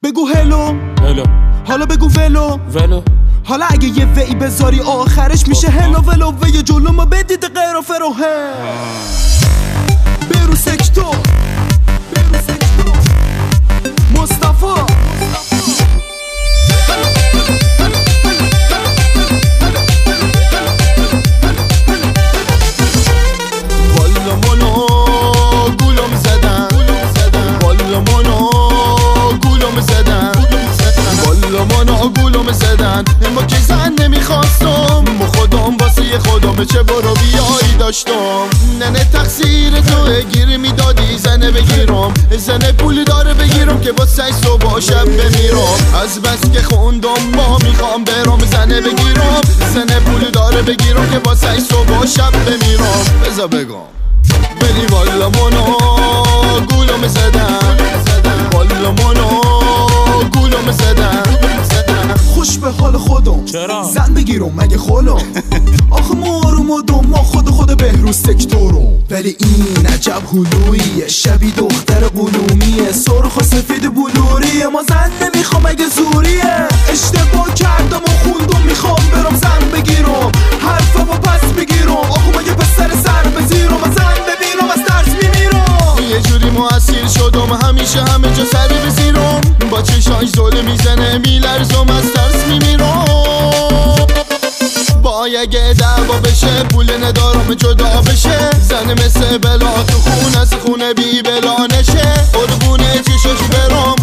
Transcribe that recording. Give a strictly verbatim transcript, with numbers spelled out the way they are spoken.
بگو هلو هلو حالا بگو ولو ولو حالا اگه یه وی بذاری آخرش میشه هلو ولو وی جلو ما بدید غیر و فروه برو سکتور برو سکتور مصطفی والا منو گولم زدن والا منو گولم زدن والا منو گولم زدن اما که زن نمیخواستم با خودم واسه خودم چه برو بیایی داشتم ننه تقصیر تو گیر میدادی زنه بگیرم زنه پول داره بگیرم که با سش صبح شب بمیرم از بس که خوندم ما میخوام برم زنه بگیرم زنه پول داره بگیرم که با سش صبح شب بمیرم بذار بگم بلی والا منو گولم زدن والا منو گولم زدن خوش به حال خودم چرا؟ زن بگیرم مگه خولم آخه ما رو مدام ما خود خود بهروز سکتورو ولی این عجب هلویه شبی دختر قلومیه سرخ و سفید بلوریه ما زن نمیخوام مگه زوریه اشتباه کردم و خوندم میخوام برم زن بگیرم حرفمو پس بگیرم آخه مگه پسر سر بزیرم و زن ببینم از ترس میمیرم یه جوری مؤثر شدم همیشه همه جا سر بزیرم با چشاش زل میزنه میلرزم از ترس میمیرم با اگه دعوا بشه پول ندارم جدا بشه زن مثل بلا تو خون از خونه بی بلا نشه قربونه چشاش برم